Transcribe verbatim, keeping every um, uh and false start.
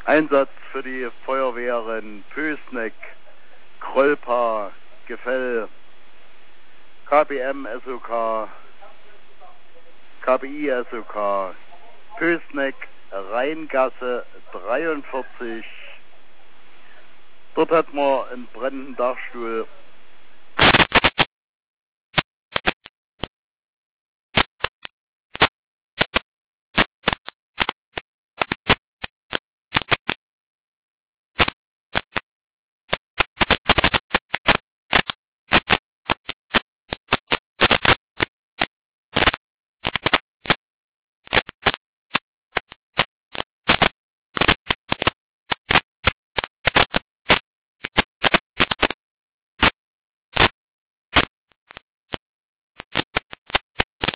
Einsatz für die Feuerwehren Pößneck, Krolpa, Gefell, K B M S O K, K B I S O K, Pößneck, Rheingasse dreiundvierzig. Dort hat man einen brennenden Dachstuhl